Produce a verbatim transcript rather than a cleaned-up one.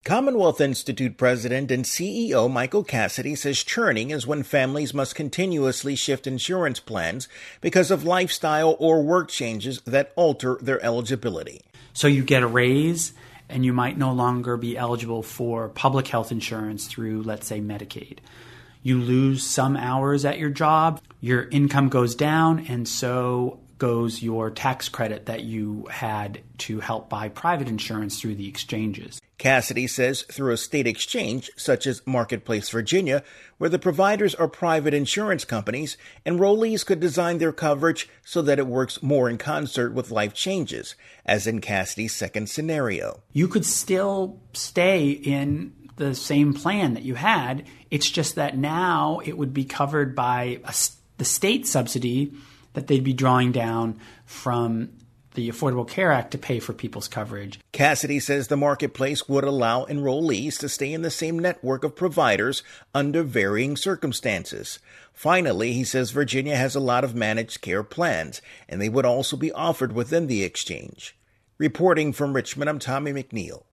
Commonwealth Institute President and C E O Michael Cassidy says churning is when families must continuously shift insurance plans because of lifestyle or work changes that alter their eligibility. So you get a raise and you might no longer be eligible for public health insurance through, let's say, Medicaid. You lose some hours at your job, your income goes down, and so goes your tax credit that you had to help buy private insurance through the exchanges. Cassidy says through a state exchange, such as Marketplace Virginia, where the providers are private insurance companies, enrollees could design their coverage so that it works more in concert with life changes, as in Cassidy's second scenario. You could still stay in the same plan that you had. It's just that now it would be covered by a, the state subsidy that they'd be drawing down from the Affordable Care Act to pay for people's coverage. Cassidy says the marketplace would allow enrollees to stay in the same network of providers under varying circumstances. Finally, he says Virginia has a lot of managed care plans, and they would also be offered within the exchange. Reporting from Richmond, I'm Tommy McNeil.